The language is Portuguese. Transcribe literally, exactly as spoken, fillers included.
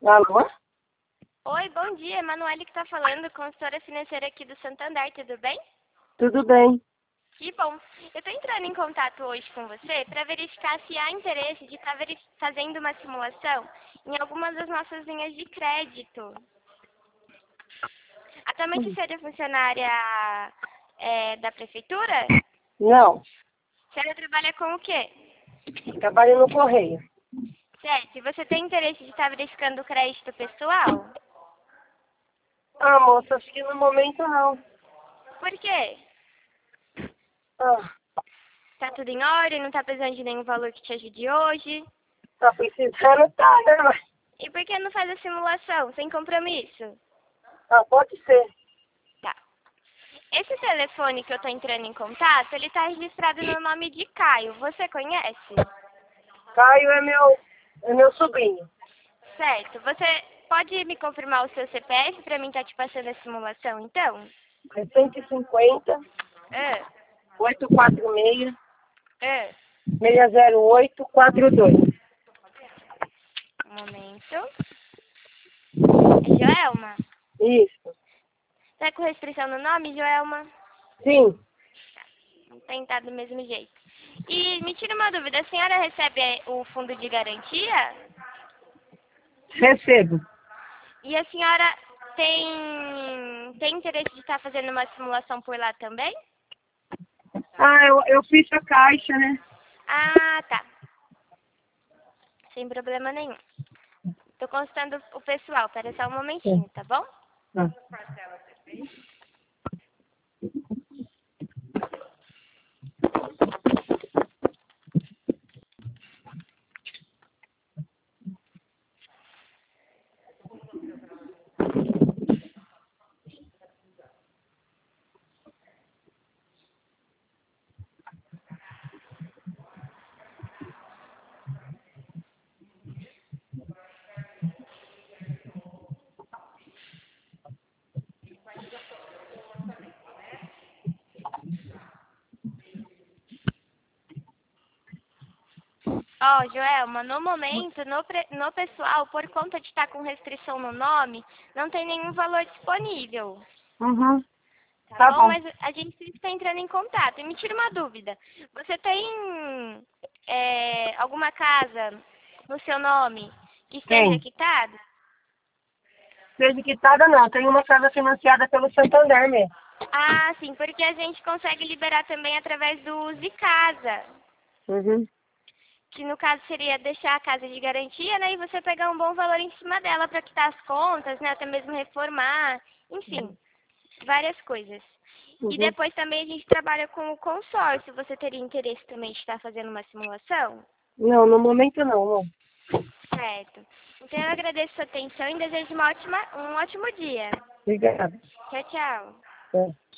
Alô? Oi, bom dia. Emanuele que está falando, consultora financeira aqui do Santander, tudo bem? Tudo bem? Que bom. Eu estou entrando em contato hoje com você para verificar se há interesse de estar fazendo uma simulação em algumas das nossas linhas de crédito. Atualmente você é funcionária é, da prefeitura? Não, A senhora trabalha com o quê? trabalho no correio. Certo. E você tem interesse de estar verificando o crédito pessoal? Ah, moça, acho que no momento não. Por quê? Ah, Tá tudo em ordem? Não está precisando de nenhum valor que te ajude hoje? tá precisando, tá, né? Mas- E por que não faz a simulação, sem compromisso? Ah, pode ser. Tá. Esse telefone que eu tô entrando em contato, ele tá registrado no nome de Caio. Você conhece? Caio é meu, é meu sobrinho. Certo. Você pode me confirmar o seu C P F pra mim estar te passando a simulação, então? É cento e cinquenta, Ah, oito quatro seis, ah. seis zero oito, quatro dois. Um momento. É Joelma? Isso. Tá com restrição no nome, Joelma? Sim, Vamos tentar do mesmo jeito. E me tira uma dúvida, a senhora recebe eh, o fundo de garantia? recebo. E a senhora tem, tem interesse de estar fazendo uma simulação por lá também? Ah, eu, eu fiz a caixa, né? Ah, tá. Sem problema nenhum. Tô consultando o pessoal, pera só um momentinho, tá bom? Ah. Ó, Joelma, no momento, no, pre- no pessoal, por conta de estar com restrição no nome, não tem nenhum valor disponível, Uhum. tá Tá bom? bom. Mas a gente está entrando em contato. E me tira uma dúvida. Você tem é, alguma casa no seu nome que esteja Tem. quitada? Seja quitada não, tem uma casa financiada pelo Santander mesmo. Ah, sim, porque a gente consegue liberar também através do Use Casa, Uhum. que no caso seria deixar a casa de garantia, né, e você pegar um bom valor em cima dela para quitar as contas, né, até mesmo reformar, enfim, várias coisas. E Uhum. depois também a gente trabalha com o consórcio. Você teria interesse também de estar fazendo uma simulação? Não, no momento não, não. Certo. Então eu agradeço a sua atenção e desejo uma ótima, um ótimo dia. Obrigada. Tchau, tchau. É.